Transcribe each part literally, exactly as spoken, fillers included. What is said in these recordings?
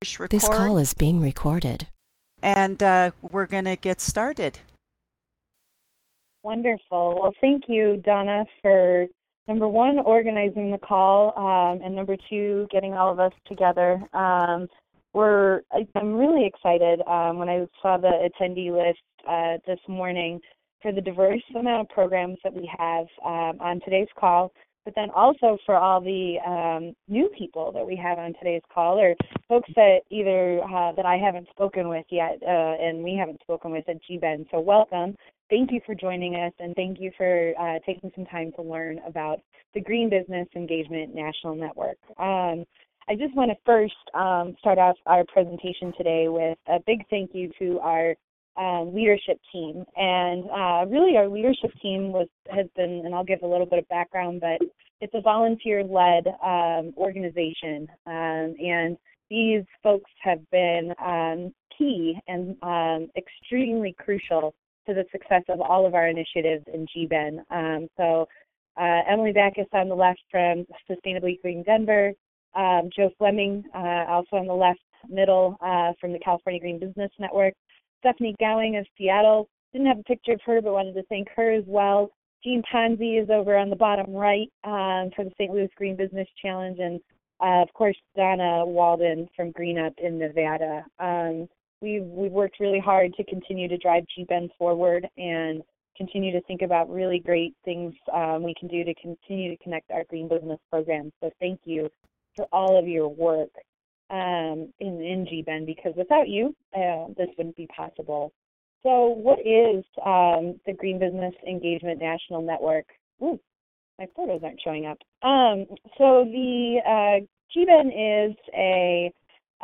This call Record, is being recorded. and uh, we're going to get started. Wonderful. Well, thank you, Donna, for number one, organizing the call, um, and number two, getting all of us together. Um, we're, I, I'm really excited um, when I saw the attendee list uh, this morning for the diverse amount of programs that we have um, on today's call, but then also for all the um, new people that we have on today's call, or folks that either uh, that I haven't spoken with yet, uh, and we haven't spoken with at G B E N. So welcome. Thank you for joining us, and thank you for uh, taking some time to learn about the Green Business Engagement National Network. Um, I just want to first um, start off our presentation today with a big thank you to our um, leadership team. And uh, really our leadership team was has been, and I'll give a little bit of background, but it's a volunteer-led um, organization. Um, and these folks have been um, key and um, extremely crucial to the success of all of our initiatives in G B E N. Um, so uh, Emily Backus on the left from Sustainably Green Denver, um, Joe Fleming uh, also on the left middle uh, from the California Green Business Network, Stephanie Gowing of Seattle. Didn't have a picture of her, but wanted to thank her as well. Jean Ponzi is over on the bottom right um, for the Saint Louis Green Business Challenge, and uh, of course Donna Walden from Green Up in Nevada. Um, We've, we've worked really hard to continue to drive G B E N forward and continue to think about really great things um, we can do to continue to connect our green business programs. So thank you for all of your work um, in, in G B E N, because without you, uh, this wouldn't be possible. So what is um, the Green Business Engagement National Network? Ooh, my photos aren't showing up. Um, so the uh, G B E N is a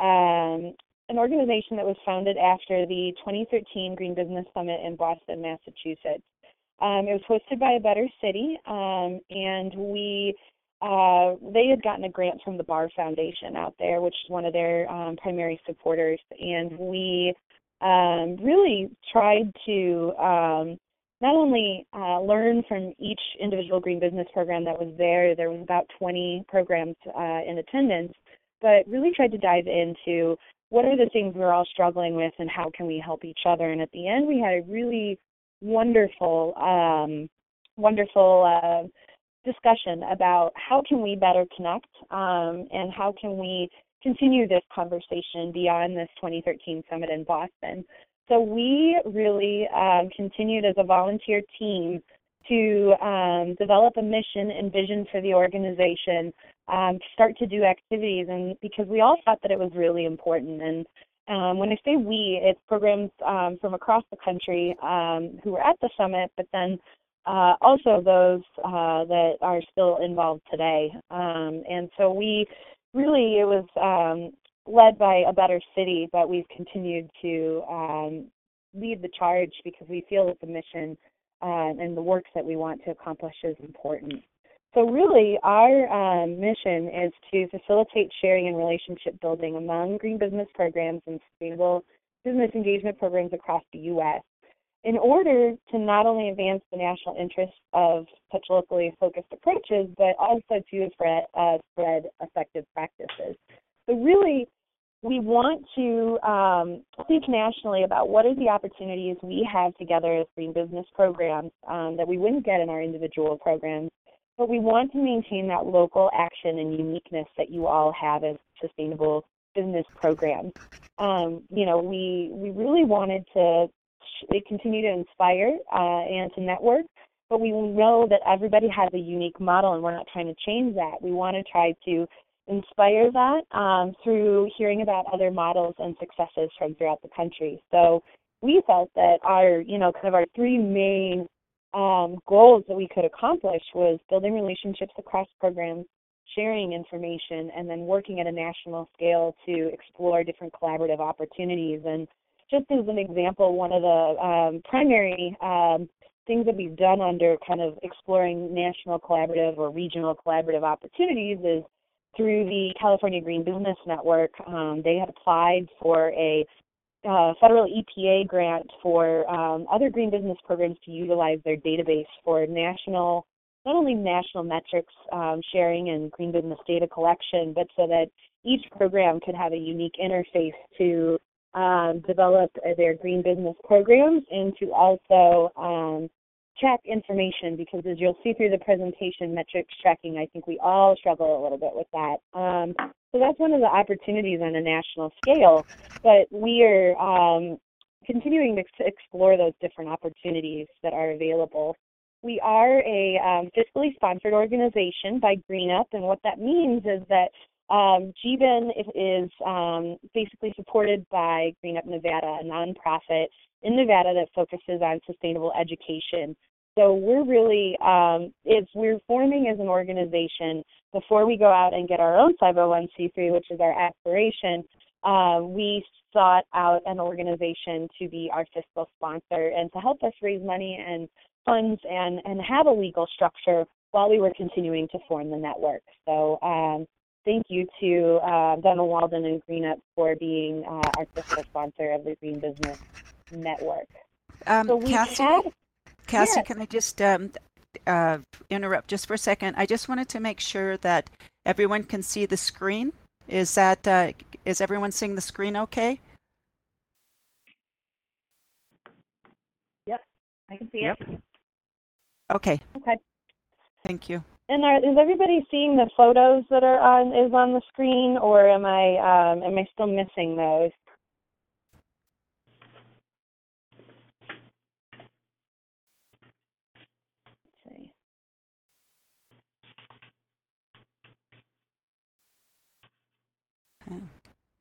um, an organization that was founded after the twenty thirteen Green Business Summit in Boston, Massachusetts. Um, it was hosted by A Better City, um, and we uh, they had gotten a grant from the Barr Foundation out there, which is one of their um, primary supporters, and we um, really tried to um, not only uh, learn from each individual green business program that was there. There was about twenty programs uh, in attendance, but really tried to dive into what are the things we're all struggling with and how can we help each other. And at the end, we had a really wonderful, um, wonderful uh, discussion about how can we better connect um, and how can we continue this conversation beyond this twenty thirteen summit in Boston. So we really um, continued as a volunteer team to um, develop a mission and vision for the organization, um, start to do activities, and because we all thought that it was really important. And um, when I say we, it's programs um, from across the country um, who were at the summit, but then uh, also those uh, that are still involved today. Um, and so we really, it was um, led by A Better City, but we've continued to um, lead the charge because we feel that the mission uh, and the work that we want to accomplish is important. So really, our um, mission is to facilitate sharing and relationship building among green business programs and sustainable business engagement programs across the U S in order to not only advance the national interests of such locally focused approaches, but also to spread, uh, spread effective practices. So really, we want to um, think nationally about what are the opportunities we have together as green business programs um, that we wouldn't get in our individual programs, but we want to maintain that local action and uniqueness that you all have as sustainable business programs. Um, you know, we we really wanted to sh- continue to inspire uh, and to network, but we know that everybody has a unique model, and we're not trying to change that. We want to try to inspire that um, through hearing about other models and successes from throughout the country. So we felt that our, you know, kind of our three main um, goals that we could accomplish was building relationships across programs, sharing information, and then working at a national scale to explore different collaborative opportunities. And just as an example, one of the um, primary um, things that we've done under kind of exploring national collaborative or regional collaborative opportunities is through the California Green Business Network. Um, they had applied for a uh, federal E P A grant for um, other green business programs to utilize their database for national, not only national metrics um, sharing and green business data collection, but so that each program could have a unique interface to um, develop their green business programs and to also um, track information, because as you'll see through the presentation, metrics tracking, I think we all struggle a little bit with that. Um, so that's one of the opportunities on a national scale, but we are um, continuing to explore those different opportunities that are available. We are a um, fiscally sponsored organization by GreenUp, and what that means is that um, G B E N is um, basically supported by GreenUp Nevada, a nonprofit in Nevada that focuses on sustainable education. So we're really, um, it's, we're forming as an organization before we go out and get our own five oh one c three, which is our aspiration. Uh, we sought out an organization to be our fiscal sponsor and to help us raise money and funds and, and have a legal structure while we were continuing to form the network. So um, thank you to uh, Donna Walden and GreenUp for being uh, our fiscal sponsor of the Green Business Network. Um, so we Cassie, had, Cassie, yes. can I just um, uh, interrupt just for a second? I just wanted to make sure that everyone can see the screen. Is that uh, is everyone seeing the screen okay? Yep, I can see Yep. it. Okay. Okay. Thank you. And are, is everybody seeing the photos that are on is on the screen, or am I um, am I still missing those? Let's see. Okay.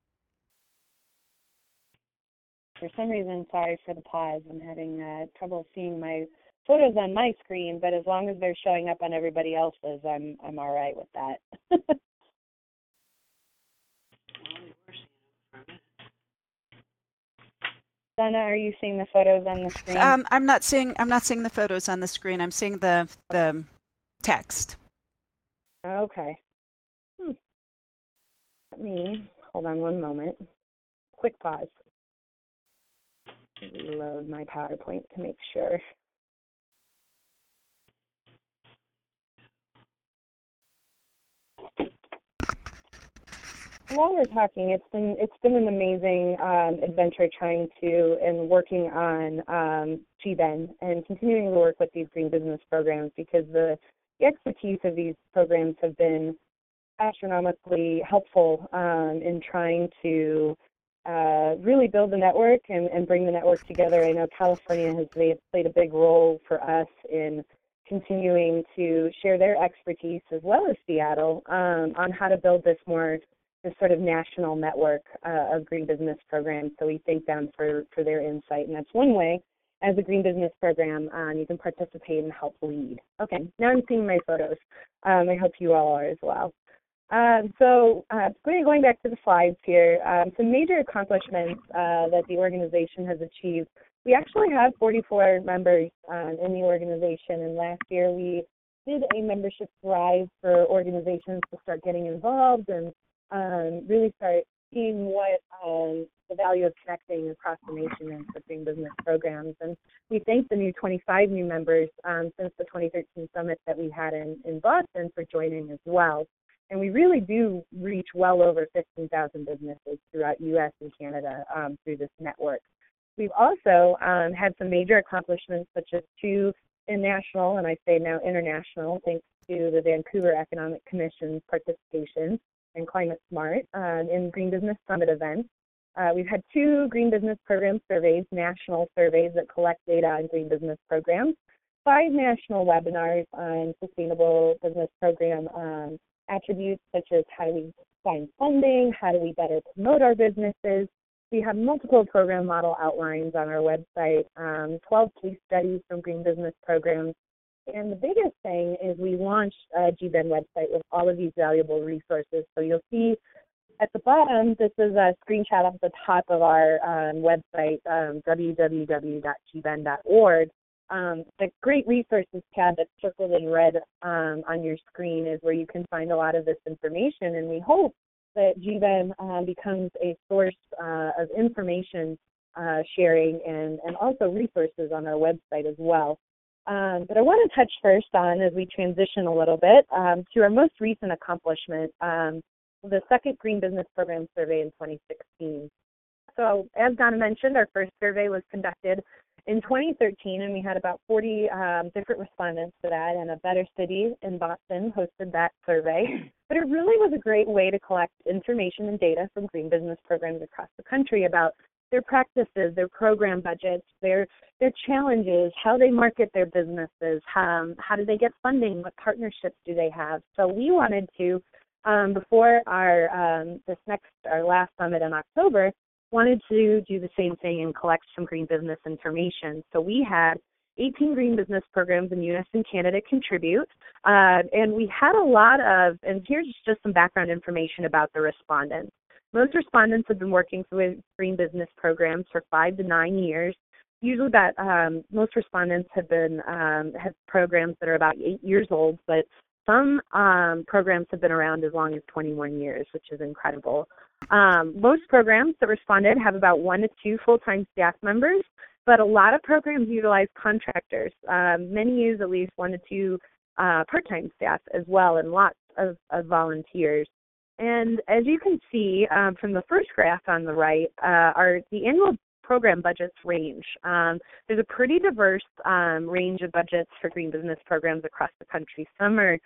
For some reason, sorry for the pause. I'm having uh, trouble seeing my photos on my screen, but as long as they're showing up on everybody else's, I'm I'm all right with that. Donna, are you seeing the photos on the screen? Um, I'm not seeing I'm not seeing the photos on the screen. I'm seeing the the text. Okay. Hmm. Let me hold on one moment. Quick pause. Reload my PowerPoint to make sure. While we're talking, it's been it's been an amazing um, adventure trying to and working on um, G B E N and continuing to work with these green business programs, because the, the expertise of these programs have been astronomically helpful um, in trying to uh, really build the network and, and bring the network together. I know California has made, played a big role for us in continuing to share their expertise, as well as Seattle, um, on how to build this more this sort of national network uh, of green business programs. So we thank them for, for their insight. And that's one way, as a green business program, um, you can participate and help lead. Okay, now I'm seeing my photos. Um, I hope you all are as well. Um, so uh, going back to the slides here, um, some major accomplishments uh, that the organization has achieved. We actually have forty-four members um, in the organization, and last year we did a membership drive for organizations to start getting involved and um, really start seeing what um, the value of connecting across the nation and for green business programs. And we thank the new twenty-five new members um, since the twenty thirteen summit that we had in, in Boston for joining as well. And we really do reach well over fifteen thousand businesses throughout U S and Canada um, through this network. We've also um, had some major accomplishments, such as two national, and I say now international, thanks to the Vancouver Economic Commission's participation and Climate Smart um, in Green Business Summit events. Uh, we've had two Green Business Program surveys, national surveys that collect data on green business programs, five national webinars on sustainable business program um, attributes, such as how do we find funding, how do we better promote our businesses. We have multiple program model outlines on our website, um, twelve case studies from green business programs. And the biggest thing is we launched a G B E N website with all of these valuable resources. So you'll see at the bottom, this is a screenshot of the top of our um, website, um, w w w dot g b e n dot org. Um, the Great Resources tab that's circled in red um, on your screen is where you can find a lot of this information. And we hope that G B E N uh, becomes a source uh, of information uh, sharing and, and also resources on our website as well. Um, but I want to touch first on, as we transition a little bit, um, to our most recent accomplishment. Um, the second Green Business Program survey in twenty sixteen. So as Donna mentioned, our first survey was conducted in twenty thirteen, and we had about forty um, different respondents to that, and a Better City in Boston hosted that survey. But it really was a great way to collect information and data from green business programs across the country about their practices, their program budgets, their their challenges, how they market their businesses, um, how do they get funding, what partnerships do they have. So we wanted to, um, before our um, this next our last summit in October, wanted to do the same thing and collect some green business information. So we had eighteen green business programs in U S and Canada contribute, uh, and we had a lot of, and here's just some background information about the respondents. Most respondents have been working with green business programs for five to nine years. Usually about, um, most respondents have been, um, have programs that are about eight years old, but some um, programs have been around as long as twenty-one years, which is incredible. Um, most programs that responded have about one to two full-time staff members, but a lot of programs utilize contractors. Um, many use at least one to two uh, part-time staff as well, and lots of, of volunteers. And as you can see um, from the first graph on the right, uh, our the annual program budgets range. Um, there's a pretty diverse um, range of budgets for green business programs across the country. Some are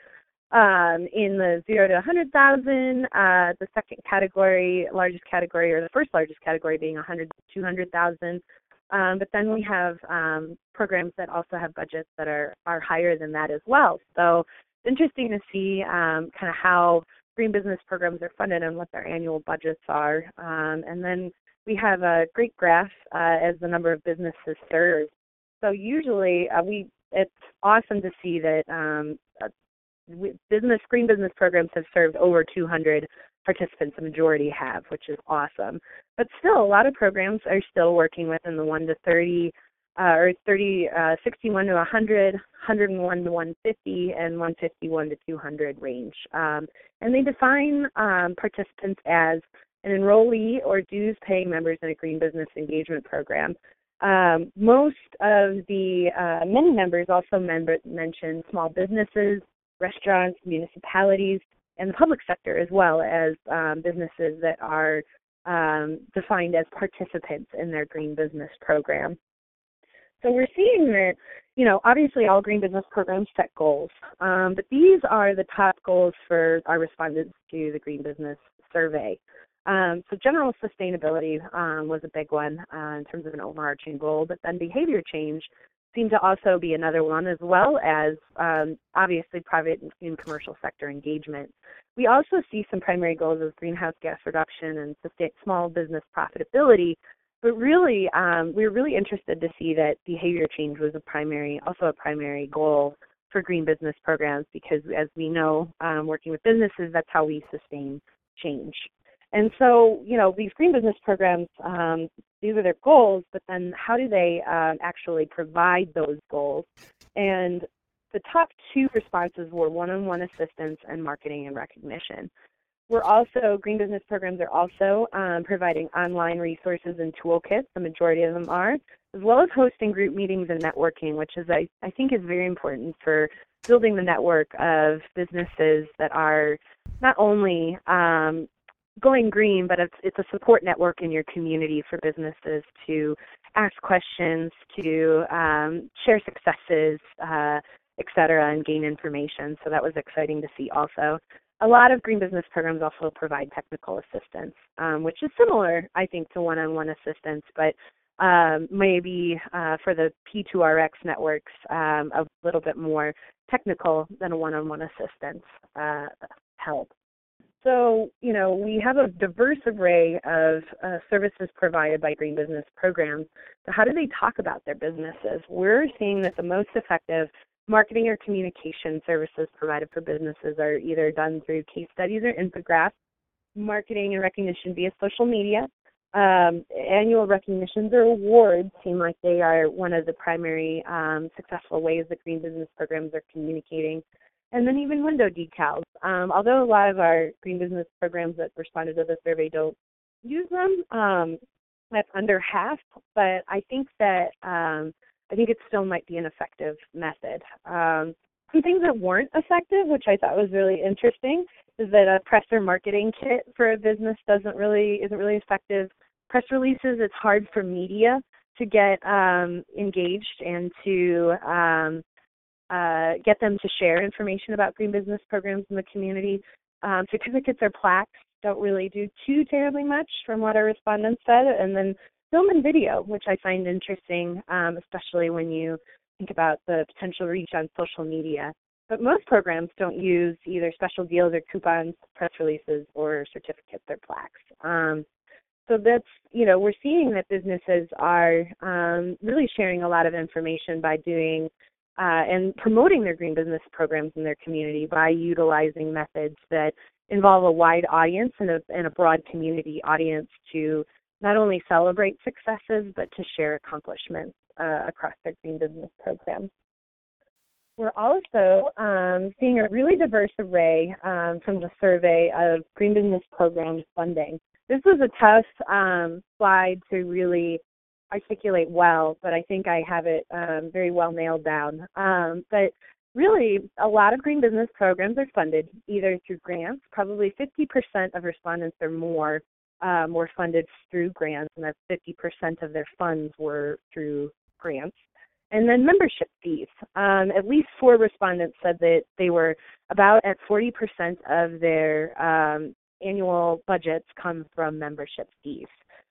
um, in the zero to one hundred thousand. Uh, the second category, largest category, or the first largest category being one hundred to two hundred thousand. Um, but then we have um, programs that also have budgets that are are higher than that as well. So it's interesting to see um, kind of how green business programs are funded and what their annual budgets are. Um, and then we have a great graph uh, as the number of businesses served. So usually uh, we it's awesome to see that um, uh, business green business programs have served over two hundred participants. The majority have, which is awesome. But still, a lot of programs are still working within the one to thirty, uh, or thirty, uh, sixty-one to one hundred, one hundred one to one hundred fifty, and one hundred fifty-one to two hundred range. Um, and they define um, participants as an enrollee or dues-paying members in a green business engagement program. Um, most of the uh, many members also member, mention small businesses, restaurants, municipalities, and the public sector, as well as um, businesses that are um, defined as participants in their green business program. So we're seeing that, you know, obviously all green business programs set goals, um, but these are the top goals for our respondents to the Green Business Survey. Um, so general sustainability um, was a big one uh, in terms of an overarching goal, but then behavior change seemed to also be another one, as well as um, obviously private and commercial sector engagement. We also see some primary goals of greenhouse gas reduction and sustain, small business profitability, but really um, we were really interested to see that behavior change was a primary, also a primary goal for green business programs, because as we know, um, working with businesses, that's how we sustain change. And so, you know, these green business programs, um, these are their goals, but then how do they um, actually provide those goals? And the top two responses were one-on-one assistance and marketing and recognition. We're also, green business programs are also um, providing online resources and toolkits, the majority of them are, as well as hosting group meetings and networking, which is, I, I think is very important for building the network of businesses that are not only um, going green, but it's, it's a support network in your community for businesses to ask questions, to um, share successes, uh, et cetera, and gain information. So that was exciting to see also. A lot of green business programs also provide technical assistance, um, which is similar, I think, to one-on-one assistance, but um, maybe uh, for the P two R X networks, um, a little bit more technical than a one-on-one assistance uh, help. So, you know, we have a diverse array of uh, services provided by green business programs. So how do they talk about their businesses? We're seeing that the most effective marketing or communication services provided for businesses are either done through case studies or infographics, marketing and recognition via social media. Um, annual recognitions or awards seem like they are one of the primary um, successful ways that green business programs are communicating. And then even window decals. Um, although a lot of our green business programs that responded to the survey don't use them, um, that's under half, but I think that um, I think it still might be an effective method. Um, Some things that weren't effective, which I thought was really interesting, is that a press or marketing kit for a business doesn't really isn't really effective. Press releases, it's hard for media to get um, engaged and to um, uh, get them to share information about green business programs in the community. Um, certificates or plaques don't really do too terribly much from what our respondents said. And then film and video, which I find interesting, um, especially when you think about the potential reach on social media. But most programs don't use either special deals or coupons, press releases, or certificates or plaques. Um, so that's, you know, we're seeing that businesses are um, really sharing a lot of information by doing uh, and promoting their green business programs in their community by utilizing methods that involve a wide audience and a, and a broad community audience to not only celebrate successes, but to share accomplishments uh, across their green business programs. We're also um, seeing a really diverse array um, from the survey of green business programs funding. This was a tough um, slide to really articulate well, but I think I have it um, very well nailed down. Um, but really, a lot of green business programs are funded either through grants. Probably fifty percent of respondents or more um, were funded through grants, and that's fifty percent of their funds were through grants. And then membership fees. Um, at least four respondents said that they were about at forty percent of their um, annual budgets come from membership fees.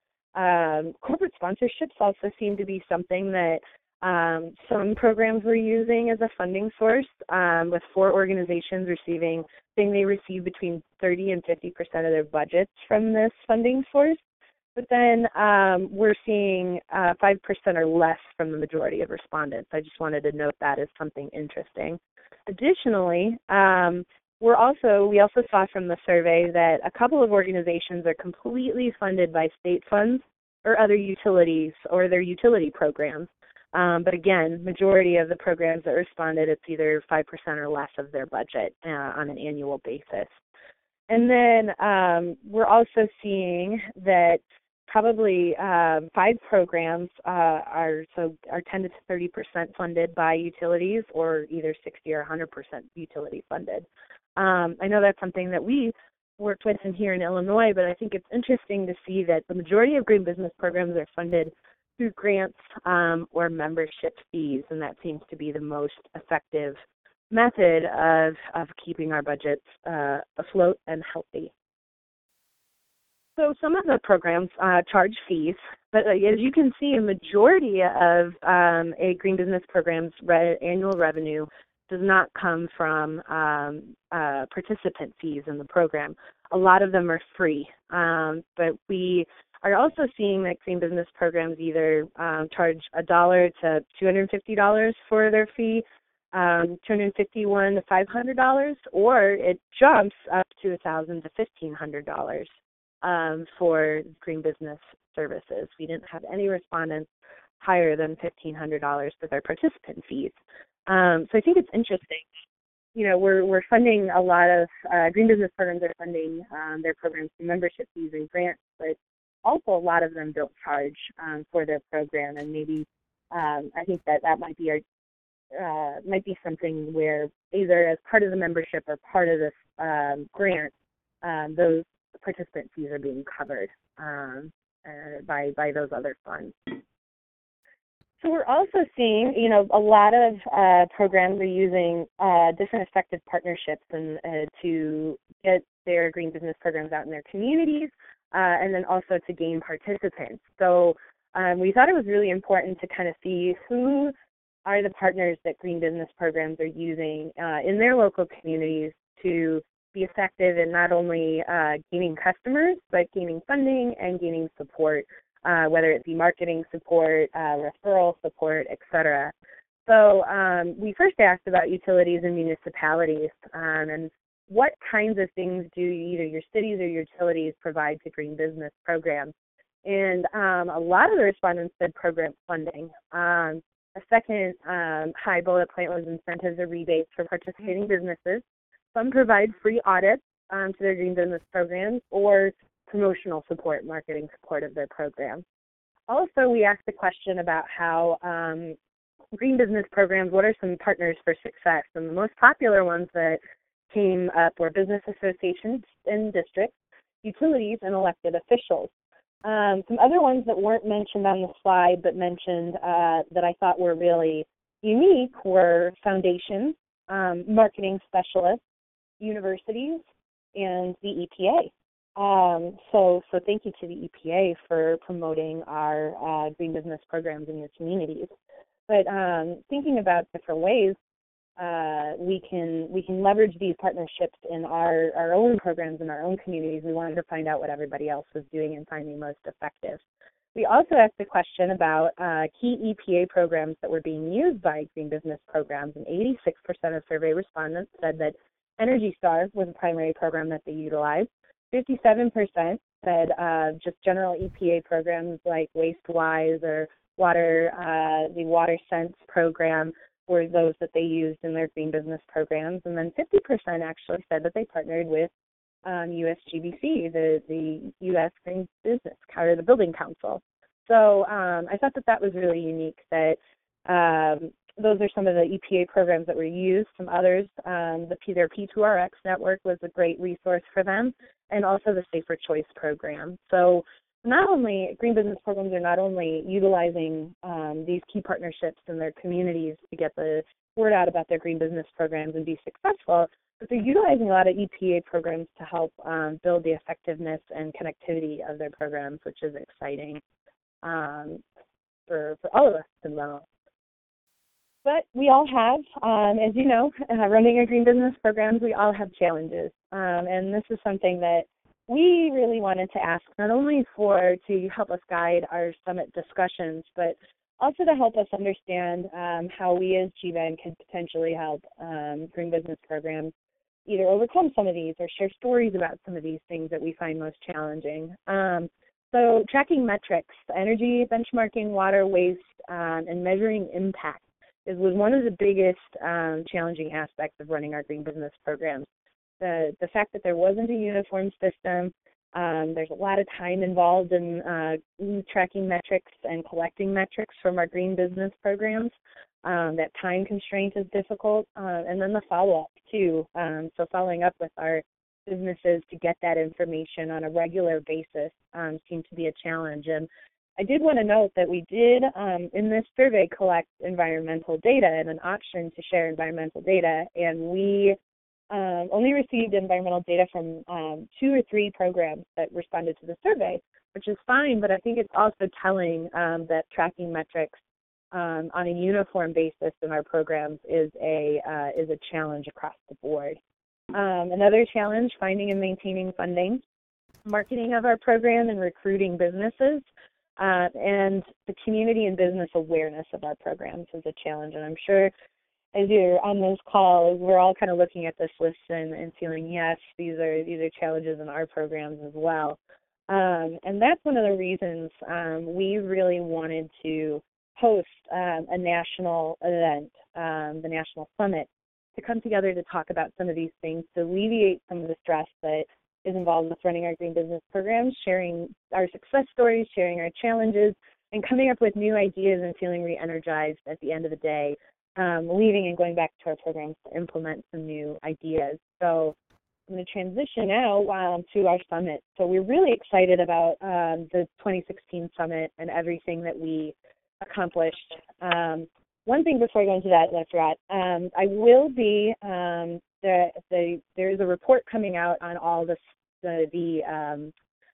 Um, corporate sponsorships also seem to be something that um, some programs were using as a funding source, um, with four organizations receiving, saying they receive between thirty and fifty percent of their budgets from this funding source. But then um, we're seeing uh, five percent or less from the majority of respondents. I just wanted to note that as something interesting. Additionally, um, we're also we also saw from the survey that a couple of organizations are completely funded by state funds or other utilities or their utility programs. Um, but again, majority of the programs that responded, it's either five percent or less of their budget uh, on an annual basis. And then um, we're also seeing that probably uh, five programs uh, are so are ten to thirty percent funded by utilities, or either sixty or one hundred percent utility funded. Um, I know that's something that we worked with in here in Illinois, but I think it's interesting to see that the majority of green business programs are funded through grants um, or membership fees, and that seems to be the most effective method of, of keeping our budgets uh, afloat and healthy. So some of the programs uh, charge fees, but uh, as you can see, a majority of um, a green business program's re- annual revenue does not come from um, uh, participant fees in the program. A lot of them are free, um, but we are also seeing that green business programs either um, charge a dollar to two hundred fifty dollars for their fee, um, two hundred fifty-one dollars to five hundred dollars, or it jumps up to one thousand dollars to fifteen hundred dollars um, for green business services. We didn't have any respondents higher than fifteen hundred dollars for their participant fees. Um, so I think it's interesting. You know, we're we're funding a lot of uh, green business programs are funding um, their programs through membership fees and grants, but also a lot of them don't charge um, for their program, and maybe um, I think that that might be our uh, might be something where either as part of the membership or part of this um, grant, um, those participant fees are being covered um, uh, by by those other funds. So we're also seeing, you know, a lot of uh, programs are using uh, different effective partnerships and uh, to get their green business programs out in their communities, uh, and then also to gain participants. So um, we thought it was really important to kind of see who are the partners that green business programs are using uh, in their local communities to be effective in not only uh, gaining customers, but gaining funding and gaining support. Uh, whether it be marketing support, uh, referral support, et cetera. So um, we first asked about utilities and municipalities um, and what kinds of things do either your cities or your utilities provide to green business programs. And um, a lot of the respondents said program funding. Um, a second um, high bullet point was incentives or rebates for participating businesses. Some provide free audits um, to their green business programs or promotional support, marketing support of their program. Also, we asked the question about how um, green business programs, what are some partners for success? And the most popular ones that came up were business associations and districts, utilities, and elected officials. Um, some other ones that weren't mentioned on the slide but mentioned uh, that I thought were really unique were foundations, um, marketing specialists, universities, and the E P A. Um, so, so thank you to the E P A for promoting our uh, green business programs in your communities. But um, thinking about different ways uh, we can we can leverage these partnerships in our, our own programs in our own communities. We wanted to find out what everybody else was doing and finding most effective. We also asked a question about uh, key E P A programs that were being used by green business programs, and eighty-six percent of survey respondents said that Energy Star was a primary program that they utilized. fifty-seven percent said uh, just general E P A programs like WasteWise or Water, uh, the Water Sense program were those that they used in their green business programs. And then fifty percent actually said that they partnered with um, U S G B C, the, the U S Green Business, or the Building Council. So um, I thought that that was really unique, that um, those are some of the E P A programs that were used. Some others, um, the P, their P two R X network was a great resource for them, and also the Safer Choice program. So not only, green business programs are not only utilizing um, these key partnerships in their communities to get the word out about their green business programs and be successful, but they're utilizing a lot of E P A programs to help um, build the effectiveness and connectivity of their programs, which is exciting um, for, for all of us to know. But we all have, um, as you know, uh, running our green business programs, we all have challenges. Um, and this is something that we really wanted to ask, not only for to help us guide our summit discussions, but also to help us understand um, how we as G V E N can potentially help um, green business programs either overcome some of these or share stories about some of these things that we find most challenging. Um, so tracking metrics, energy benchmarking, water waste, um, and measuring impact is was one of the biggest um, challenging aspects of running our green business programs. The, the fact that there wasn't a uniform system, um, there's a lot of time involved in uh, tracking metrics and collecting metrics from our green business programs. Um, that time constraint is difficult, uh, and then the follow-up too. Um, so following up with our businesses to get that information on a regular basis um, seemed to be a challenge. And I did want to note that we did, um, in this survey, collect environmental data and an option to share environmental data, and we Um, only received environmental data from um, two or three programs that responded to the survey, which is fine, but I think it's also telling um, that tracking metrics um, on a uniform basis in our programs is a uh, is a challenge across the board. Um, another challenge, finding and maintaining funding, marketing of our program and recruiting businesses, uh, and the community and business awareness of our programs is a challenge, and I'm sure as you're on those calls, we're all kind of looking at this list and, and feeling, yes, these are these are challenges in our programs as well. Um, and that's one of the reasons um, we really wanted to host um, a national event, um, the National Summit, to come together to talk about some of these things, to alleviate some of the stress that is involved with running our green business programs, sharing our success stories, sharing our challenges, and coming up with new ideas and feeling re-energized at the end of the day. Um, leaving and going back to our programs to implement some new ideas. So I'm going to transition now um, to our summit. So we're really excited about um, the twenty sixteen summit and everything that we accomplished. Um, one thing before I go into that that I forgot, um, I will be, um, the, the, there is a report coming out on all the, the, the um,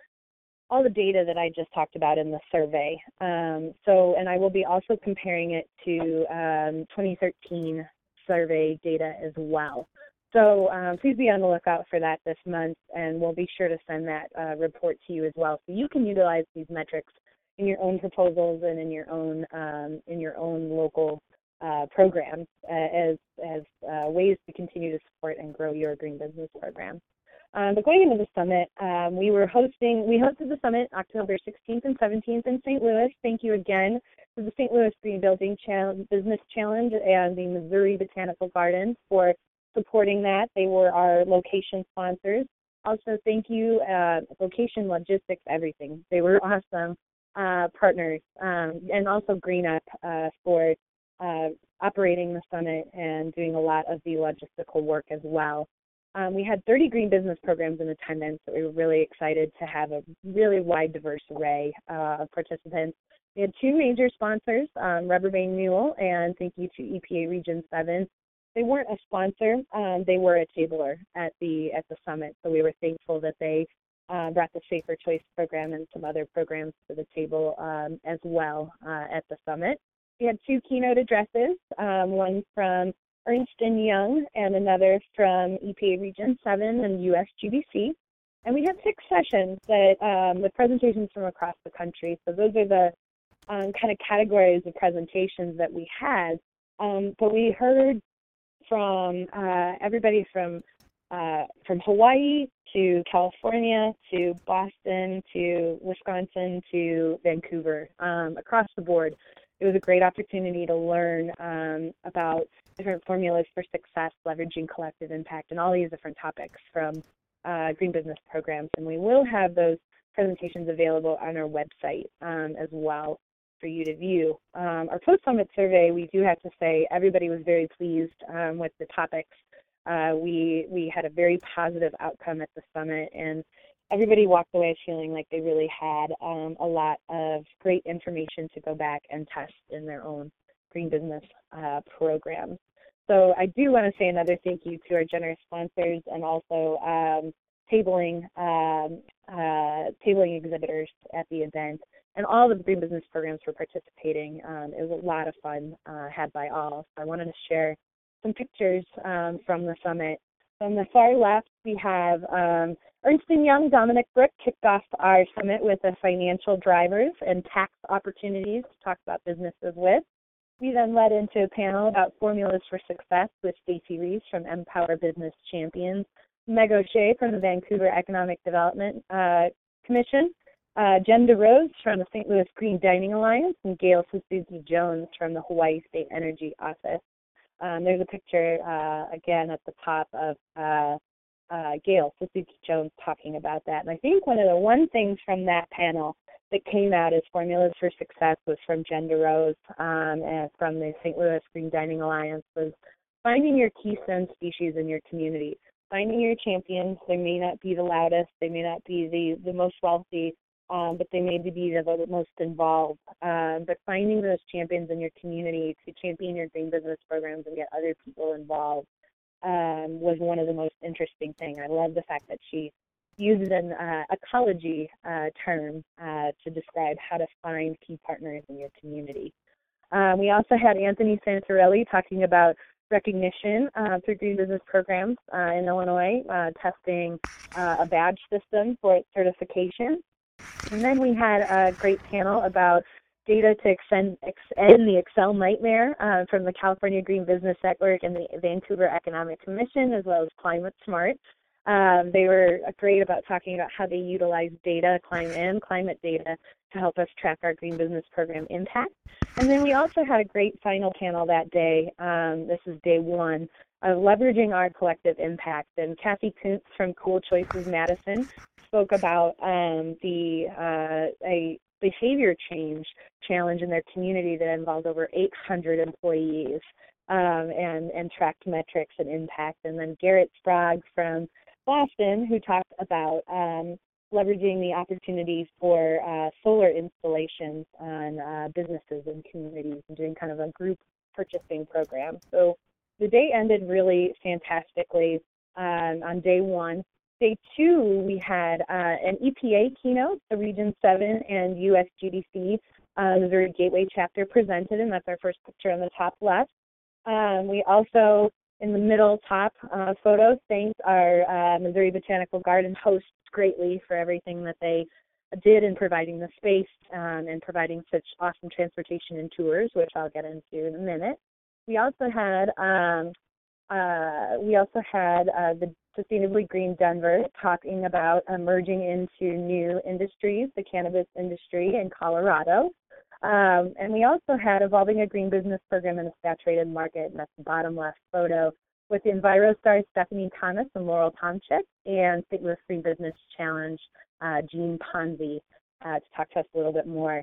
all the data that I just talked about in the survey. Um, so, and I will be also comparing it to um, twenty thirteen survey data as well. So um, please be on the lookout for that this month, and we'll be sure to send that uh, report to you as well, so you can utilize these metrics in your own proposals and in your own um, in your own local uh, programs uh, as as uh, ways to continue to support and grow your green business program. Um, but going into the summit, um, we were hosting, we hosted the summit October sixteenth and seventeenth in Saint Louis. Thank you again to the Saint Louis Green Building Challenge, Business Challenge and the Missouri Botanical Gardens for supporting that. They were our location sponsors. Also, thank you, uh, Location Logistics Everything. They were awesome uh, partners. Um, and also Green Up uh, for uh, operating the summit and doing a lot of the logistical work as well. Um, we had thirty green business programs in attendance, so we were really excited to have a really wide, diverse array uh, of participants. We had two major sponsors, um, Rubber Bank Mule, and thank you to E P A Region seven. They weren't a sponsor, um, they were a tabler at the at the summit, so we were thankful that they uh, brought the Safer Choice program and some other programs to the table um, as well uh, at the summit. We had two keynote addresses, um, one from Ernst and Young and another from E P A Region seven and U S G B C. And we had six sessions that um, with presentations from across the country. So those are the um, kind of categories of presentations that we had. Um, but we heard from uh, everybody from uh, from Hawaii to California to Boston to Wisconsin to Vancouver, um, across the board. It was a great opportunity to learn um, about different formulas for success, leveraging collective impact, and all these different topics from uh, green business programs. And we will have those presentations available on our website um, as well for you to view. Um, our post-summit survey, we do have to say everybody was very pleased um, with the topics. Uh, we we had a very positive outcome at the summit, and everybody walked away feeling like they really had um, a lot of great information to go back and test in their own green business uh, programs. So I do want to say another thank you to our generous sponsors and also um, tabling um, uh, tabling exhibitors at the event, and all the green business programs for participating. Um, it was a lot of fun uh, had by all. So I wanted to share some pictures um, from the summit. On the far left, we have um, Ernst and Young. Dominic Brook kicked off our summit with the financial drivers and tax opportunities to talk about businesses with. We then led into a panel about formulas for success with Stacey Reeves from Empower Business Champions, Meg O'Shea from the Vancouver Economic Development uh, Commission, uh, Jen DeRose from the Saint Louis Green Dining Alliance, and Gail Suzuki Jones from the Hawaii State Energy Office. Um, there's a picture, uh, again, at the top of uh, uh, Gail Suzuki Jones talking about that. And I think one of the one things from that panel that came out as formulas for success was from Jen DeRose um, and from the Saint Louis Green Dining Alliance was finding your keystone species in your community, finding your champions. They may not be the loudest, they may not be the, the most wealthy, Um, but they may be the most involved. Um, but finding those champions in your community to champion your green business programs and get other people involved um, was one of the most interesting things. I love the fact that she used an uh, ecology uh, term uh, to describe how to find key partners in your community. Um, we also had Anthony Santarelli talking about recognition uh, through green business programs uh, in Illinois, uh, testing uh, a badge system for its certification. And then we had a great panel about data to extend, end the Excel nightmare uh, from the California Green Business Network and the Vancouver Economic Commission, as well as Climate Smart. Um, they were great about talking about how they utilize data, climate and climate data, to help us track our green business program impact. And then we also had a great final panel that day. Um, this is day one of leveraging our collective impact. And Kathy Kuntz from Cool Choices Madison spoke about um, the uh, a behavior change challenge in their community that involved over eight hundred employees um, and, and tracked metrics and impact. And then Garrett Sprague from Boston, who talked about um, leveraging the opportunity for uh, solar installations on uh, businesses and communities and doing kind of a group purchasing program. So the day ended really fantastically um, on day one. Day two, we had uh, an E P A keynote, the Region seven and U S G D C uh, Missouri Gateway chapter presented, and that's our first picture on the top left. Um, we also, in the middle top uh, photo, thanked our uh, Missouri Botanical Garden hosts greatly for everything that they did in providing the space um, and providing such awesome transportation and tours, which I'll get into in a minute. We also had um, uh, we also had uh, the Sustainably Green Denver talking about emerging into new industries, the cannabis industry in Colorado. Um, and we also had Evolving a Green Business Program in a Saturated Market, and that's the bottom left photo, with EnviroStar Stephanie Thomas from Laurel Township and Saint Louis Green Business Challenge uh, Jean Ponzi uh, to talk to us a little bit more.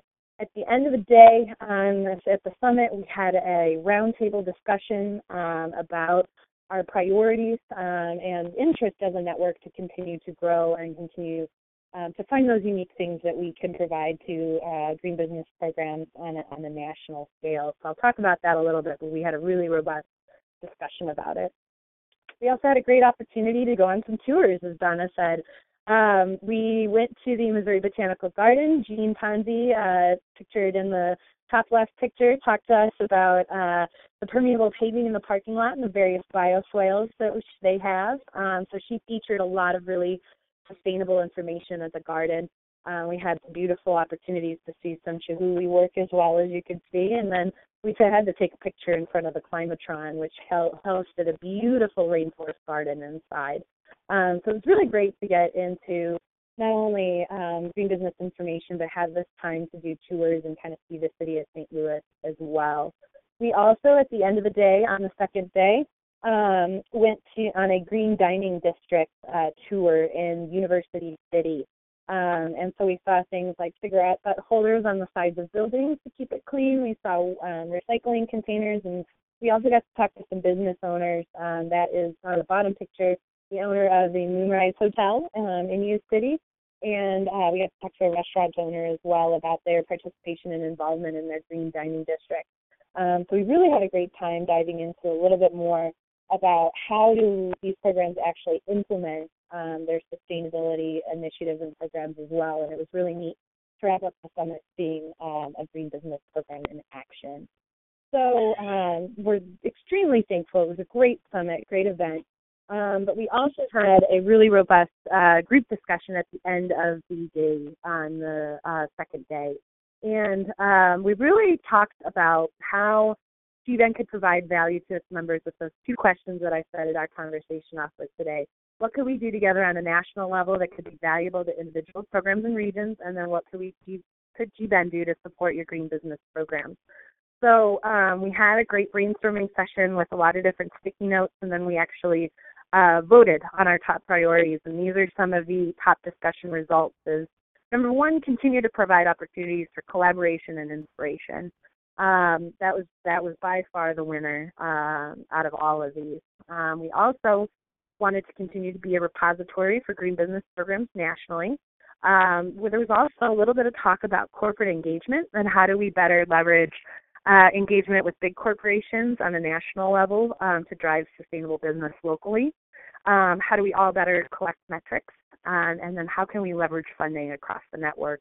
at the end of the day, um, at the summit, we had a roundtable discussion um, about our priorities um, and interest as a network to continue to grow and continue um, to find those unique things that we can provide to uh, green business programs on a, on a national scale. So I'll talk about that a little bit, but we had a really robust discussion about it. We also had a great opportunity to go on some tours, as Donna said. Um, we went to the Missouri Botanical Garden. Jean Ponzi, uh, pictured in the top left picture, talked to us about uh, the permeable paving in the parking lot and the various bioswales that which they have. Um, so she featured a lot of really sustainable information at the garden. Uh, we had beautiful opportunities to see some chihuly work as well, as you could see, and then we had to take a picture in front of the Climatron, which hosted a beautiful rainforest garden inside. Um, so it's really great to get into not only um, green business information, but have this time to do tours and kind of see the city of Saint Louis as well. We also, at the end of the day, on the second day, um, went to on a green dining district uh, tour in University City. Um, and so we saw things like cigarette butt holders on the sides of buildings to keep it clean. We saw um, recycling containers, and we also got to talk to some business owners. Um, that is on the bottom picture, the owner of the Moonrise Hotel um, in U City. And uh, we got to talk to a restaurant owner as well about their participation and involvement in their green dining district. Um, so we really had a great time diving into a little bit more about how do these programs actually implement um, their sustainability initiatives and programs as well. And it was really neat to wrap up the summit seeing um, a green business program in action. So um, we're extremely thankful. It was a great summit, great event. Um, but we also had a really robust uh, group discussion at the end of the day on the uh, second day. And um, we really talked about how G B E N could provide value to its members with those two questions that I started our conversation off with today. What could we do together on a national level that could be valuable to individual programs and regions? And then what could we could G B E N do to support your green business programs? So um, we had a great brainstorming session with a lot of different sticky notes, and then we actually uh, voted on our top priorities. And these are some of the top discussion results. Is number one, continue to provide opportunities for collaboration and inspiration. Um, that was that was by far the winner um, out of all of these. Um, we also wanted to continue to be a repository for green business programs nationally. Um, where there was also a little bit of talk about corporate engagement and how do we better leverage uh, engagement with big corporations on a national level um, to drive sustainable business locally. Um, how do we all better collect metrics, um, and then how can we leverage funding across the network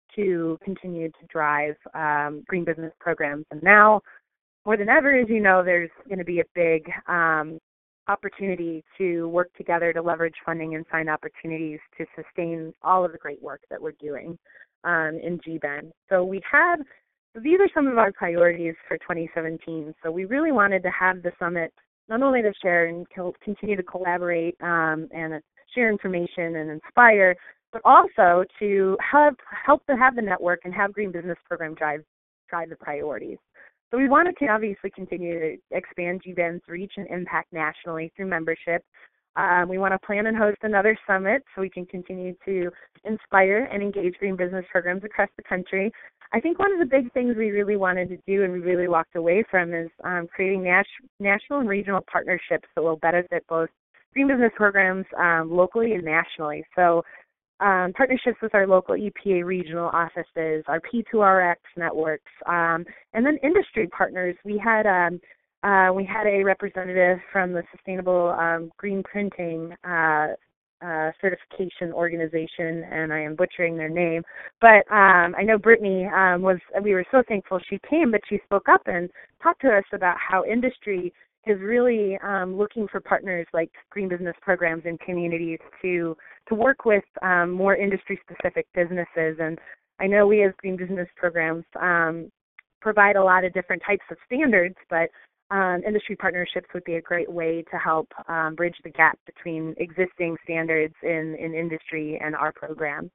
to continue to drive um, green business programs. And now, more than ever, as you know, there's going to be a big um, opportunity to work together to leverage funding and find opportunities to sustain all of the great work that we're doing um, in G B E N. So we had, these are some of our priorities for twenty seventeen. So we really wanted to have the summit not only to share and co- continue to collaborate um, and share information and inspire, but also to help help to have the network and have green business program drive drive the priorities. So we wanted to obviously continue to expand G B E N's reach and impact nationally through membership. Um, we want to plan and host another summit so we can continue to inspire and engage green business programs across the country. I think one of the big things we really wanted to do and we really walked away from is um, creating nas- national and regional partnerships that will benefit both green business programs um, locally and nationally. So Um, partnerships with our local E P A regional offices, our P two R X networks, um, and then industry partners. We had um, uh, we had a representative from the Sustainable um, Green Printing uh, uh, Certification Organization, and I am butchering their name, but um, I know Brittany um, was. We were so thankful she came, but she spoke up and talked to us about how industry is really um, looking for partners like green business programs and communities to to work with um, more industry-specific businesses. And I know we as green business programs um, provide a lot of different types of standards, but um, industry partnerships would be a great way to help um, bridge the gap between existing standards in, in industry and our programs.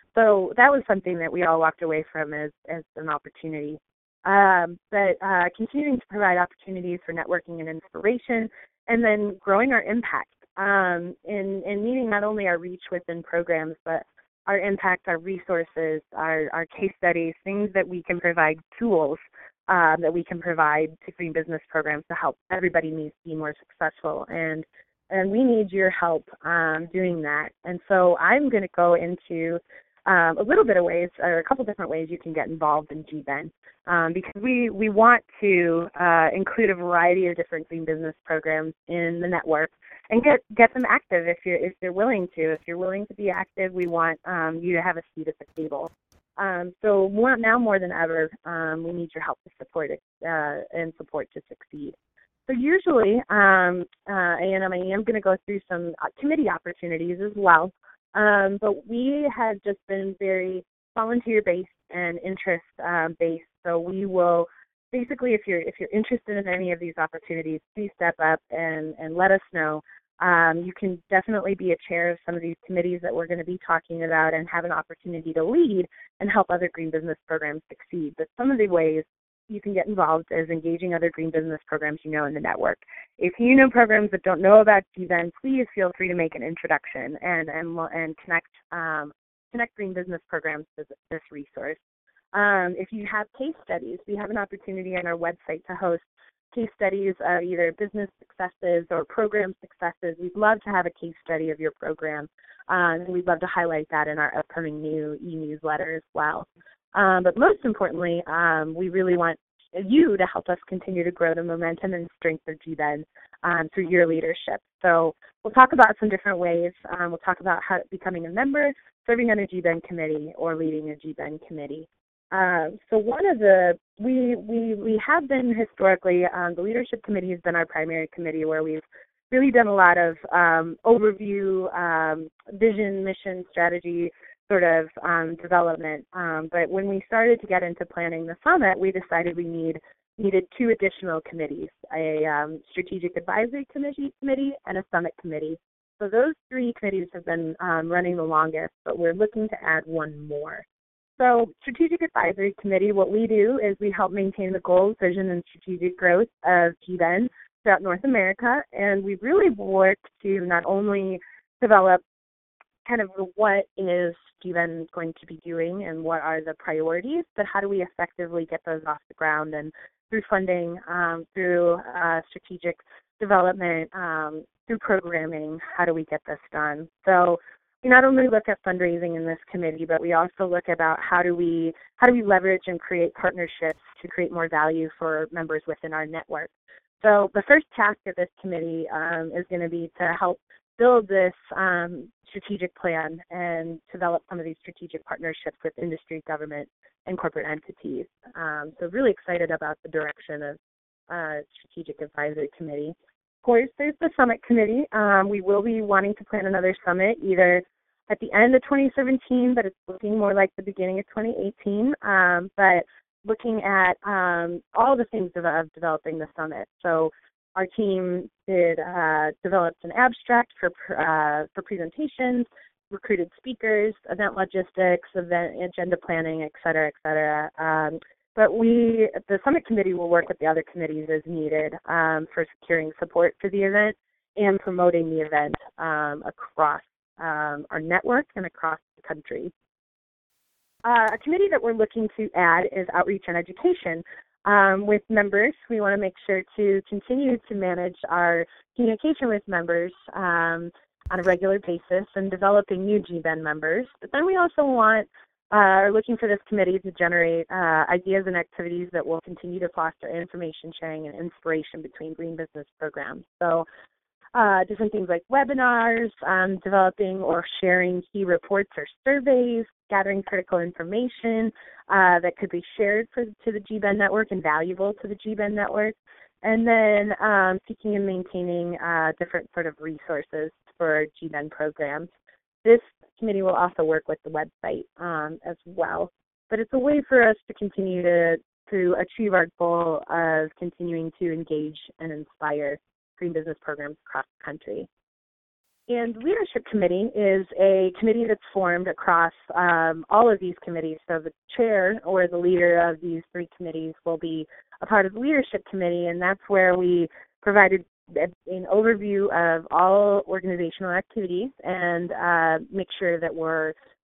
So that was something that we all walked away from as, as an opportunity. Um, but uh, continuing to provide opportunities for networking and inspiration, and then growing our impact um, in, in meeting not only our reach within programs, but our impact, our resources, our, our case studies, things that we can provide, tools um, that we can provide to green business programs to help everybody needs to be more successful. And and we need your help um, doing that. And so I'm going to go into um, a little bit of ways, or a couple different ways you can get involved in G B E N, um, because we, we want to uh, include a variety of different green business programs in the network and get, get them active if you're, if you're willing to. If you're willing to be active, we want um, you to have a seat at the table. Um, so more, now more than ever, um, we need your help to support it uh, and support to succeed. So usually, um, uh, and I am going to go through some committee opportunities as well, um, but we have just been very volunteer-based and interest-based. So we will basically, if you're if you're interested in any of these opportunities, please step up and, and let us know. Um, you can definitely be a chair of some of these committees that we're going to be talking about and have an opportunity to lead and help other green business programs succeed. But some of the ways you can get involved is engaging other green business programs you know in the network. If you know programs that don't know about G B E N, please feel free to make an introduction and and, and connect um, connect green business programs to this resource. Um, if you have case studies, we have an opportunity on our website to host case studies of either business successes or program successes. We'd love to have a case study of your program, um, and we'd love to highlight that in our upcoming new e-newsletter as well. Um, but most importantly, um, we really want you to help us continue to grow the momentum and strength of G B E N um, through your leadership. So we'll talk about some different ways. Um, we'll talk about how becoming a member, serving on a G B E N committee, or leading a G B E N committee. Uh, so one of the, we, we, we have been historically, um, the leadership committee has been our primary committee where we've really done a lot of um, overview, um, vision, mission, strategy, sort of um, development. Um, but when we started to get into planning the summit, we decided we need needed two additional committees, a um, strategic advisory committee, committee and a summit committee. So those three committees have been um, running the longest, but we're looking to add one more. So strategic advisory committee, what we do is we help maintain the goals, vision, and strategic growth of G B E N throughout North America, and we really work to not only develop kind of what is G B E N going to be doing and what are the priorities, but how do we effectively get those off the ground, and through funding, um, through uh, strategic development, um, through programming, how do we get this done? So we not only look at fundraising in this committee, but we also look about how do we how do we leverage and create partnerships to create more value for members within our network. So the first task of this committee um, is going to be to help build this um, strategic plan and develop some of these strategic partnerships with industry, government, and corporate entities. Um, so really excited about the direction of uh, Strategic Advisory Committee. Of course, there's the Summit Committee. Um, we will be wanting to plan another summit either at the end of twenty seventeen, but it's looking more like the beginning of twenty eighteen, um, but looking at um, all the things of, of developing the summit. So our team did uh, developed an abstract for uh, for presentations, recruited speakers, event logistics, event agenda planning, et cetera, et cetera. Um, but we, the Summit Committee, will work with the other committees as needed um, for securing support for the event and promoting the event um, across um, our network and across the country. Uh, a committee that we're looking to add is outreach and education. Um, with members, we want to make sure to continue to manage our communication with members um, on a regular basis and developing new G B E N members. But then we also want, uh, are looking for this committee to generate uh, ideas and activities that will continue to foster information sharing and inspiration between green business programs. So uh, different things like webinars, um, developing or sharing key reports or surveys, gathering critical information uh, that could be shared for, to the G B E N network and valuable to the G B E N network, and then um, seeking and maintaining uh, different sort of resources for G B E N programs. This committee will also work with the website um, as well, but it's a way for us to continue to, to achieve our goal of continuing to engage and inspire green business programs across the country. And Leadership Committee is a committee that's formed across um, all of these committees. So the chair or the leader of these three committees will be a part of the Leadership Committee, and that's where we provided an overview of all organizational activities and uh, make sure that we're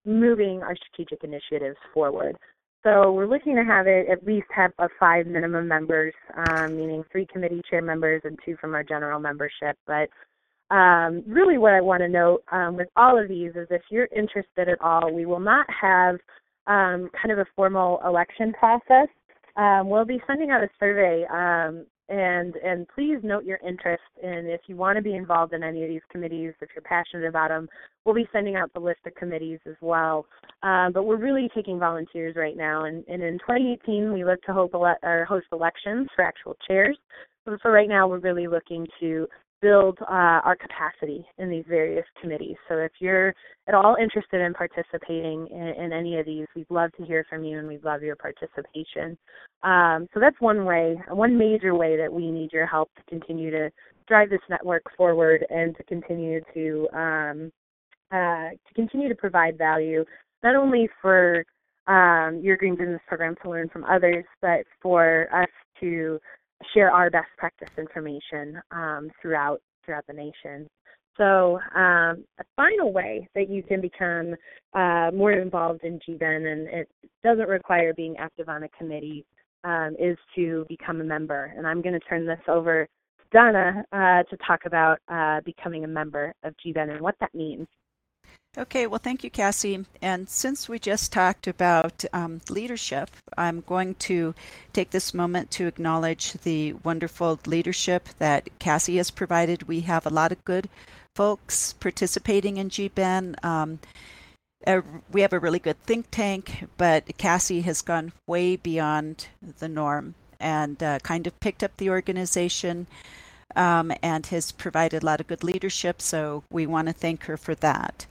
moving our strategic initiatives forward. So we're looking to have it at least have a five minimum members, um, meaning three committee chair members and two from our general membership. But um, really what I want to note um, with all of these is if you're interested at all, we will not have um, kind of a formal election process. Um, we'll be sending out a survey, um, and and please note your interest in if you want to be involved in any of these committees, if you're passionate about them. We'll be sending out the list of committees as well. Um, but we're really taking volunteers right now, and, and in twenty eighteen we look to hope ele- or host elections for actual chairs. So for right now, we're really looking to build uh, our capacity in these various committees. So if you're at all interested in participating in, in any of these, we'd love to hear from you and we'd love your participation. Um, so that's one way, one major way that we need your help to continue to drive this network forward and to continue to um, uh, to continue to provide value, not only for um, your Green Business Program to learn from others, but for us to share our best practice information um, throughout throughout the nation. So um, a final way that you can become uh, more involved in G B E N, and it doesn't require being active on a committee, um, is to become a member. And I'm going to turn this over to Donna uh, to talk about uh, becoming a member of G B E N and what that means. Okay, well, thank you, Cassie. And since we just talked about um, leadership, I'm going to take this moment to acknowledge the wonderful leadership that Cassie has provided. We have a lot of good folks participating in G B E N. Um, uh, we have a really good think tank, but Cassie has gone way beyond the norm and uh, kind of picked up the organization um, and has provided a lot of good leadership. So we want to thank her for that.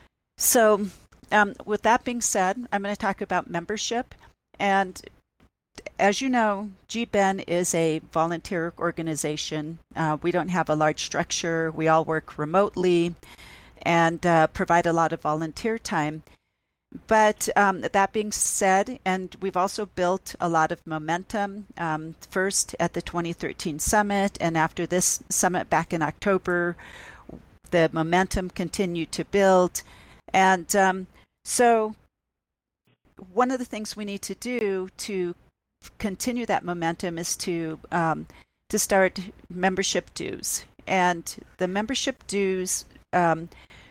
So um, with that being said, I'm going to talk about membership. And as you know, G B E N is a volunteer organization. Uh, we don't have a large structure. We all work remotely and uh, provide a lot of volunteer time. But um, that being said, and we've also built a lot of momentum, um, first at the twenty thirteen summit, and after this summit back in October, the momentum continued to build. And um, so one of the things we need to do to continue that momentum is to um, to start membership dues. And the membership dues um,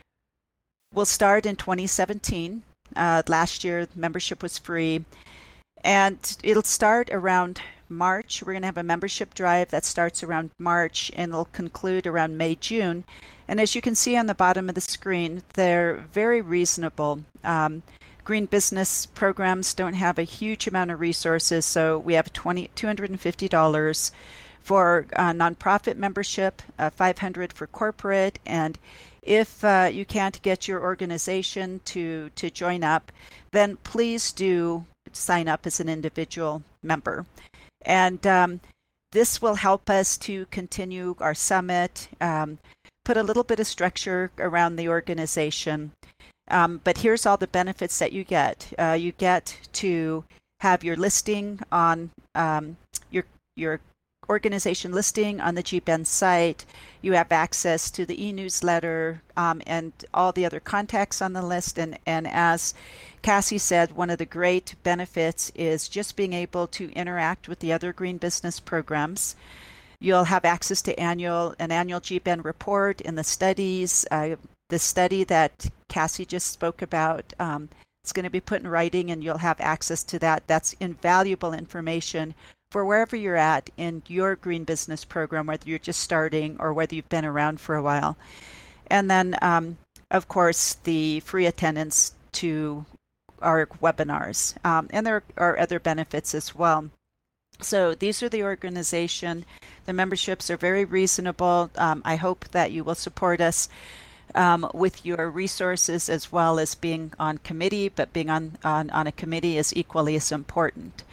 will start in twenty seventeen. Uh, last year, membership was free. And it'll start around March. We're going to have a membership drive that starts around March and it'll conclude around May, June. And as you can see on the bottom of the screen, they're very reasonable. Um, green business programs don't have a huge amount of resources, so we have two hundred fifty dollars for uh, nonprofit membership, uh, five hundred dollars for corporate, and if uh, you can't get your organization to, to join up, then please do sign up as an individual member. And um, this will help us to continue our summit, um, put a little bit of structure around the organization. Um, but here's all the benefits that you get. Uh, you get to have your listing on um, your your organization listing on the G B E N site. You have access to the e-newsletter um, and all the other contacts on the list. And, and as Cassie said, one of the great benefits is just being able to interact with the other green business programs. You'll have access to annual an annual G B E N report and the studies. Uh, the study that Cassie just spoke about, um, it's going to be put in writing and you'll have access to that. That's invaluable information for wherever you're at in your green business program, whether you're just starting or whether you've been around for a while. And then, um, of course, the free attendance to our webinars. Um, and there are other benefits as well. So these are the organization. The memberships are very reasonable. Um, I hope that you will support us um, with your resources as well as being on committee, but being on, on, on a committee is equally as important.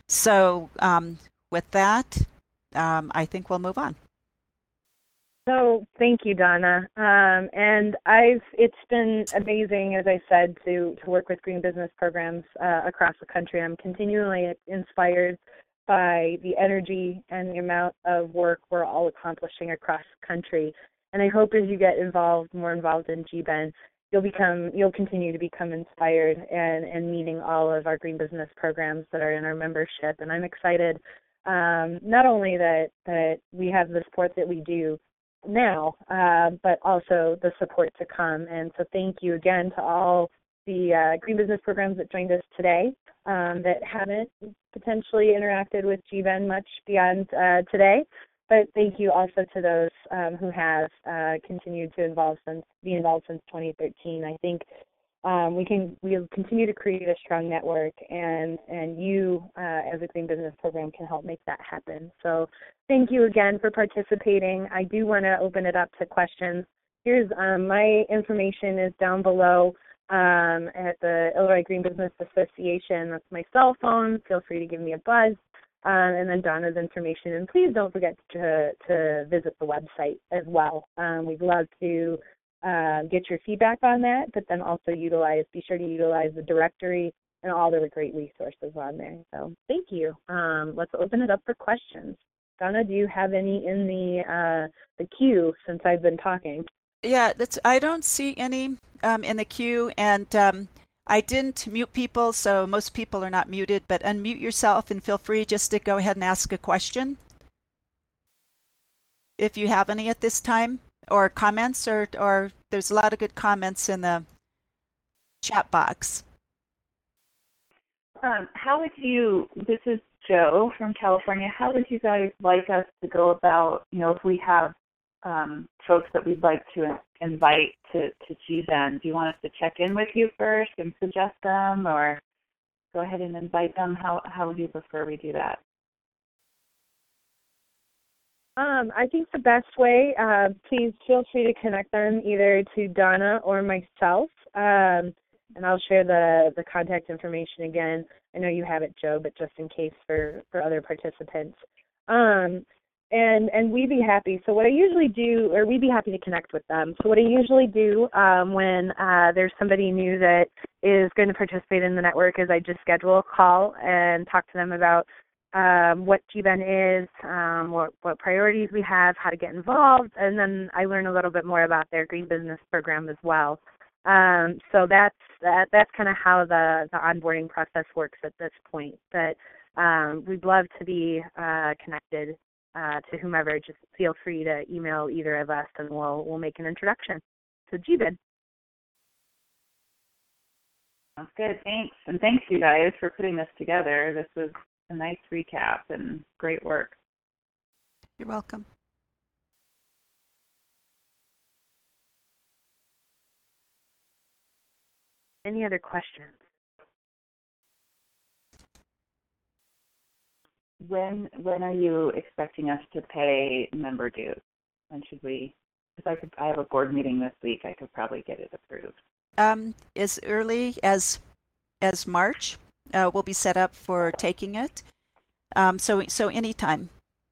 So um, with that, um, I think we'll move on. So thank you, Donna. Um, and I've it's been amazing, as I said, to, to work with green business programs uh, across the country. I'm continually inspired by the energy and the amount of work we're all accomplishing across the country. And I hope as you get involved, more involved in G B E N, you'll become, you'll continue to become inspired and, and meeting all of our green business programs that are in our membership. And I'm excited, um, not only that, that we have the support that we do now, uh, but also the support to come. And so thank you again to all the uh, green business programs that joined us today, um, that haven't potentially interacted with G B E N much beyond uh, today. But thank you also to those um, who have uh, continued to involve since, be involved since twenty thirteen. I think um, we can we'll continue to create a strong network, and and you uh, as a green business program can help make that happen. So thank you again for participating. I do want to open it up to questions. Here's um, my information is down below um, at the Illinois Green Business Association. That's my cell phone. Feel free to give me a buzz. Um, and then Donna's information. And please don't forget to, to visit the website as well. Um, we'd love to uh, get your feedback on that, but then also utilize, be sure to utilize the directory and all the great resources on there. So thank you. Um, let's open it up for questions. Donna, do you have any in the uh, the queue since I've been talking? Yeah, that's, I don't see any um, in the queue, and um, I didn't mute people, so most people are not muted, but unmute yourself and feel free just to go ahead and ask a question if you have any at this time, or comments, or, or there's a lot of good comments in the chat box. Um, how would you, this is Joe from California, how would you guys like us to go about, you know, if we have um, folks that we'd like to invite to, to G B E N, do you want us to check in with you first and suggest them, or go ahead and invite them? How, how would you prefer we do that? Um, I think the best way, uh, please feel free to connect them either to Donna or myself, um, and I'll share the, the contact information again. I know you have it, Joe, but just in case for, for other participants. Um, and and we'd be happy. So what I usually do, or we'd be happy to connect with them. So what I usually do um, when uh, there's somebody new that is going to participate in the network is I just schedule a call and talk to them about um, what G B E N is, um, what, what priorities we have, how to get involved, and then I learn a little bit more about their green business program as well. Um, so that's that, that's kind of how the, the onboarding process works at this point. But um, we'd love to be uh, connected uh, to whomever. Just feel free to email either of us, and we'll we'll make an introduction to G B E N. Sounds good. Thanks, and thanks you guys for putting this together. This was a nice recap and great work. You're welcome. Any other questions? When when are you expecting us to pay member dues? When should we? Because I could, I have a board meeting this week. I could probably get it approved. Um, as early as as March, uh, we'll be set up for taking it. Um, so so anytime.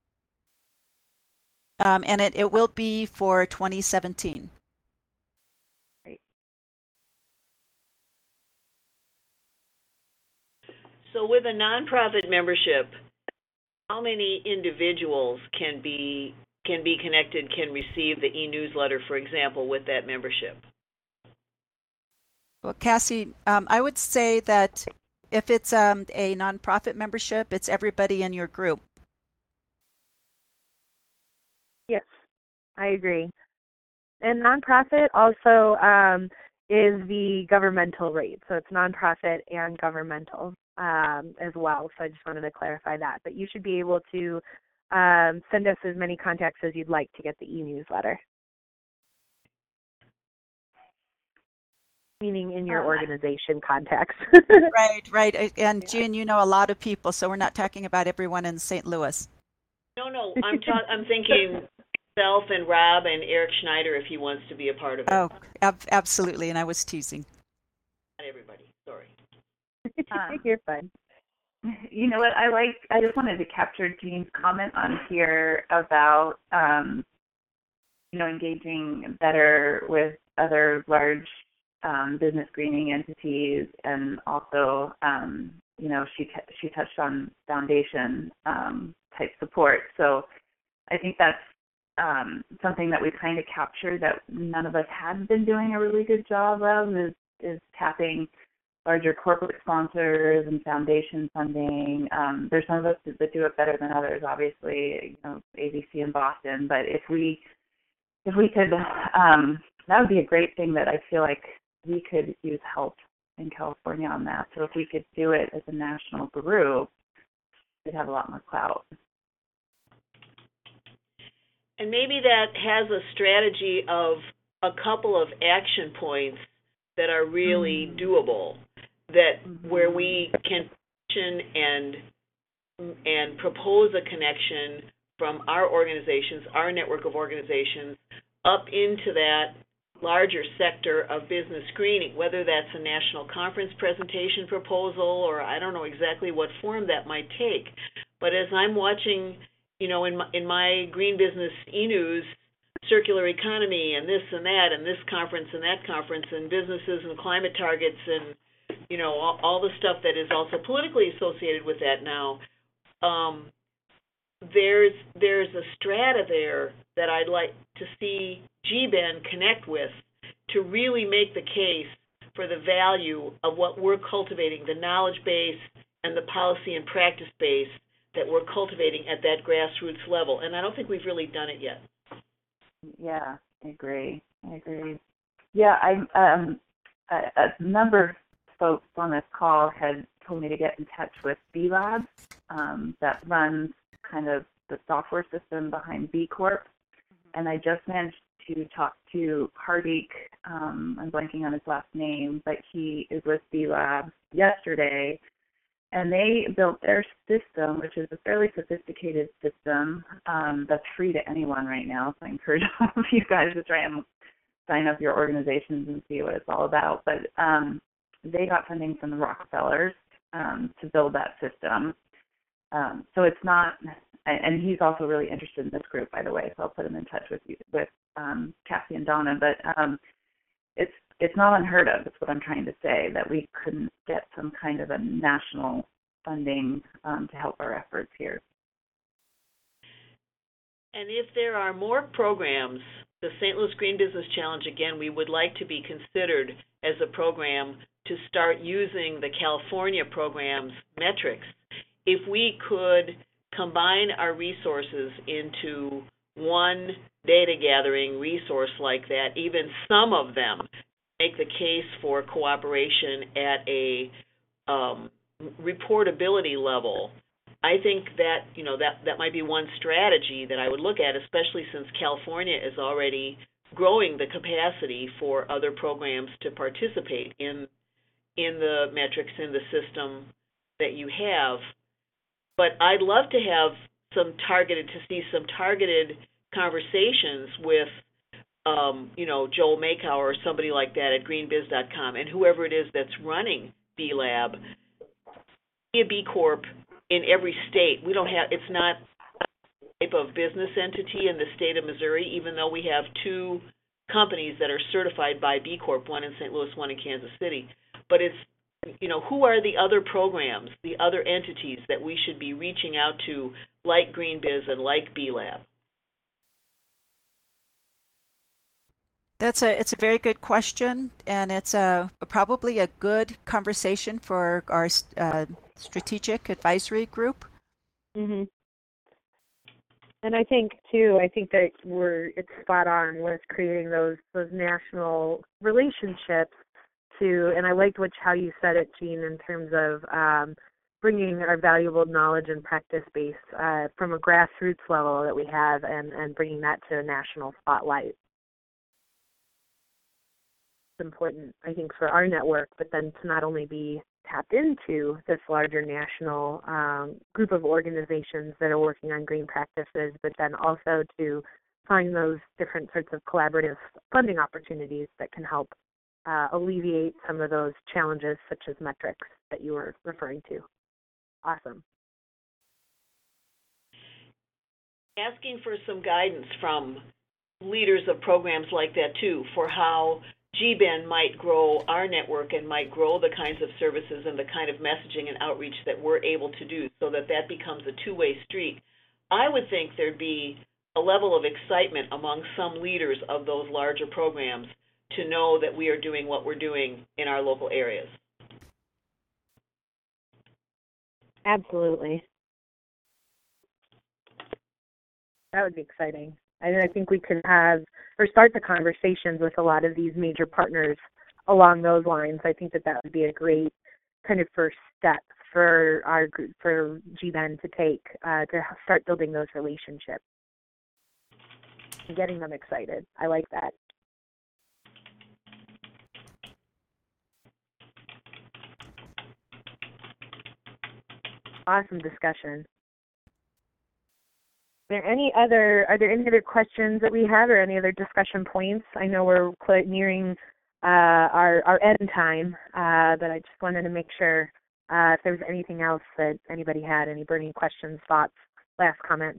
Um, and it, it will be for twenty seventeen. Great. So with a nonprofit membership, how many individuals can be can be connected, can receive the e-newsletter, for example, with that membership? Well, Cassie, um, I would say that if it's um, a nonprofit membership, it's everybody in your group. Yes, I agree. And nonprofit also um, is the governmental rate. So it's nonprofit and governmental um, as well. So I just wanted to clarify that. But you should be able to um, send us as many contacts as you'd like to get the e-newsletter. Meaning in your organization contacts. Right, right. And Jean, you know a lot of people, so we're not talking about everyone in Saint Louis. No, no, I'm ta- I'm thinking self and Rob and Eric Schneider if he wants to be a part of it. Oh, ab- absolutely. And I was teasing. Not everybody, sorry. Um, You're fine. You know what? I like. I just wanted to capture Jean's comment on here about um, you know, engaging better with other large um, business greening entities, and also um, you know, she t- she touched on foundation um, type support. So I think that's um, something that we've kind of captured that none of us had been doing a really good job of is, is tapping larger corporate sponsors and foundation funding. Um, there's some of us that do it better than others, obviously, you know, A B C in Boston. But if we if we could, um, that would be a great thing that I feel like we could use help in California on that. So if we could do it as a national group, we'd have a lot more clout. And maybe that has a strategy of a couple of action points that are really mm-hmm. doable, that mm-hmm. where we can and and propose a connection from our organizations, our network of organizations, up into that larger sector of business screening, whether that's a national conference presentation proposal or I don't know exactly what form that might take. But as I'm watching, you know, in my, in my Green Business e-news, circular economy and this and that and this conference and that conference and businesses and climate targets and, you know, all, all the stuff that is also politically associated with that now, um, there's there's a strata there that I'd like to see G B E N connect with to really make the case for the value of what we're cultivating, the knowledge base and the policy and practice base that we're cultivating at that grassroots level. And I don't think we've really done it yet. Yeah, I agree. I agree. Yeah, I um a, a number of folks on this call had told me to get in touch with B Lab, um, that runs kind of the software system behind B Corp. Mm-hmm. And I just managed to talk to Hardik, um, I'm blanking on his last name, but he is with B Lab yesterday. And they built their system, which is a fairly sophisticated system um, that's free to anyone right now. So I encourage all of you guys to try and sign up your organizations and see what it's all about. But um, they got funding from the Rockefellers um, to build that system. Um, so it's not, and he's also really interested in this group, by the way. So I'll put him in touch with you, with um, Cassie and Donna. But um, it's It's not unheard of, is what I'm trying to say, that we couldn't get some kind of a national funding um, to help our efforts here. And if there are more programs, the Saint Louis Green Business Challenge, again, we would like to be considered as a program to start using the California program's metrics. If we could combine our resources into one data gathering resource like that, even some of them, make the case for cooperation at a um, reportability level, I think that, you know, that, that might be one strategy that I would look at, especially since California is already growing the capacity for other programs to participate in in the metrics in the system that you have. But I'd love to have some targeted, to see some targeted conversations with Um, you know, Joel Makow or somebody like that at green biz dot com, and whoever it is that's running B Lab, be a B Corp in every state. We don't have, it's not a type of business entity in the state of Missouri, even though we have two companies that are certified by B Corp, one in Saint Louis, one in Kansas City. But it's, you know, who are the other programs, the other entities that we should be reaching out to, like GreenBiz and like B Lab? That's a it's a very good question, and it's a probably a good conversation for our uh, strategic advisory group. Mm-hmm. And I think too, I think that we're it's spot on with creating those those national relationships to. And I liked which how you said it, Jean, in terms of um, bringing our valuable knowledge and practice base uh, from a grassroots level that we have, and and bringing that to a national spotlight. Important, I think, for our network, but then to not only be tapped into this larger national um, group of organizations that are working on green practices, but then also to find those different sorts of collaborative funding opportunities that can help uh, alleviate some of those challenges, such as metrics that you were referring to. Awesome. Asking for some guidance from leaders of programs like that, too, for how G B E N might grow our network and might grow the kinds of services and the kind of messaging and outreach that we're able to do, so that that becomes a two-way street. I would think there'd be a level of excitement among some leaders of those larger programs to know that we are doing what we're doing in our local areas. Absolutely. That would be exciting. And I think we could have, or start the conversations with a lot of these major partners along those lines. I think that that would be a great kind of first step for our group, for G B E N to take, uh, to start building those relationships and getting them excited. I like that. Awesome discussion. Are there any other are there any other questions that we have, or any other discussion points? I know we're quite nearing uh, our our end time, uh, but I just wanted to make sure uh, if there was anything else that anybody had, any burning questions, thoughts, last comments.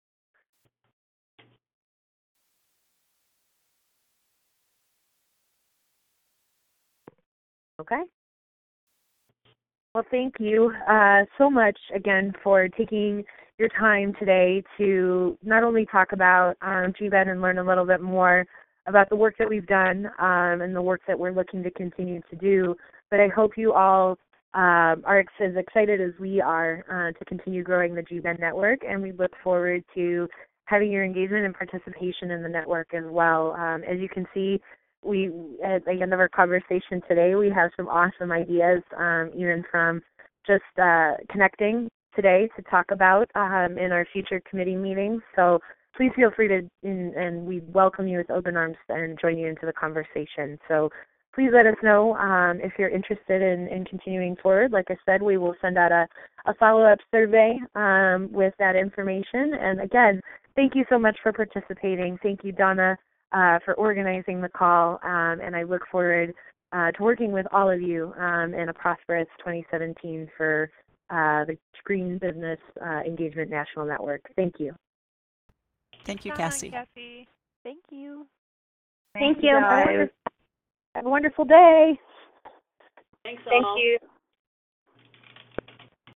Okay. Well, thank you uh, so much again for taking your time today to not only talk about um, G B E N and learn a little bit more about the work that we've done um, and the work that we're looking to continue to do, but I hope you all um, are ex- as excited as we are uh, to continue growing the G B E N network, and we look forward to having your engagement and participation in the network as well. Um, as you can see, we at the end of our conversation today, we have some awesome ideas, um, even from just uh, connecting today to talk about um, in our future committee meetings. So please feel free to, in, and we welcome you with open arms and join you into the conversation. So please let us know um, if you're interested in, in continuing forward. Like I said, we will send out a, a follow-up survey um, with that information. And again, thank you so much for participating. Thank you, Donna, uh, for organizing the call. Um, and I look forward uh, to working with all of you um, in a prosperous twenty seventeen for Uh, the Green Business uh, Engagement National Network. Thank you. Thank you, Hi, Cassie. Cassie. Thank you. Thank, Thank you. you guys. Have a wonderful day. Thanks all. Thank you.